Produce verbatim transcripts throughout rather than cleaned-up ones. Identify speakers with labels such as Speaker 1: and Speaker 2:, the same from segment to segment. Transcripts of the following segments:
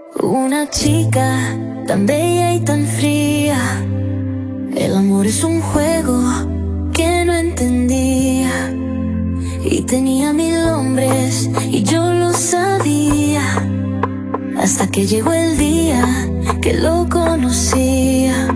Speaker 1: Una chica tan bella y tan fría. El amor es un juego que no entendía. Y tenía mil hombres y yo lo sabía. Hasta que llegó el día que lo conocía.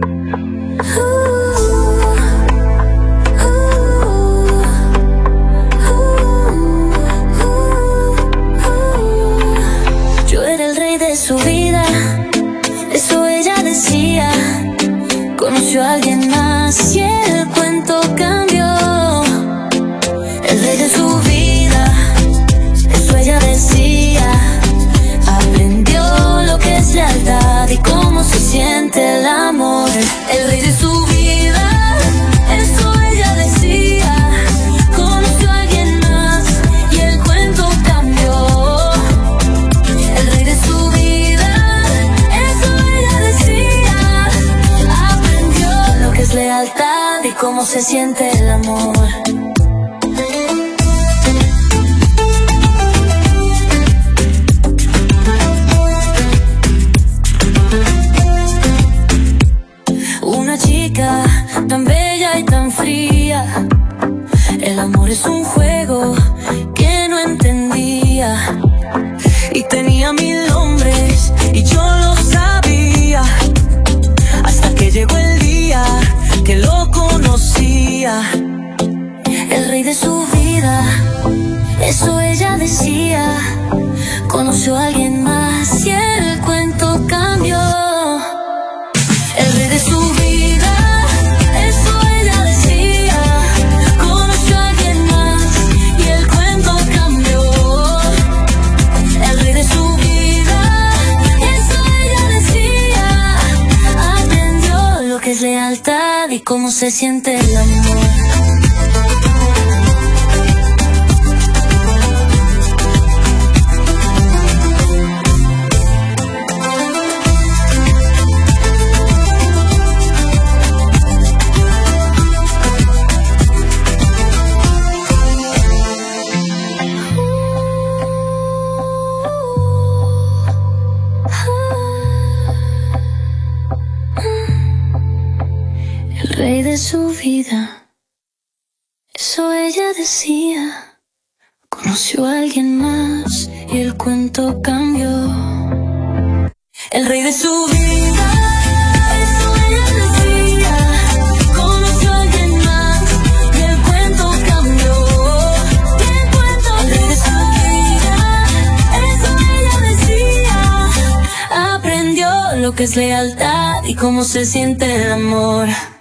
Speaker 1: Su vida, eso ella decía. Conoció a alguien más y el cuento cambió. El rey de su vida, eso ella decía. Aprendió lo que es lealtad y cómo se siente el amor. El rey de su vida, eso ella decía. Conoció a alguien más y el cuento cambió. El rey de su vida, lealtad y cómo se siente el amor. Una chica tan bella y tan fría. El amor es un juego que no entendía. Y tenía mil hombres y yo lo sabía. Hasta que llegó el día que lo conocía. El rey de su vida, eso ella decía. Conoció a alguien más y el cuento cambió. El rey de su vida, eso ella decía. Conoció a alguien más y el cuento cambió. El rey de su vida, eso ella decía. Aprendió lo que es lealtad y cómo se siente el amor. El rey de su vida, eso ella decía. Conoció a alguien más y el cuento cambió. El rey de su vida, eso ella decía. Conoció a alguien más y el cuento cambió. El cuento el rey de su vida, eso ella decía. Aprendió lo que es lealtad y cómo se siente el amor.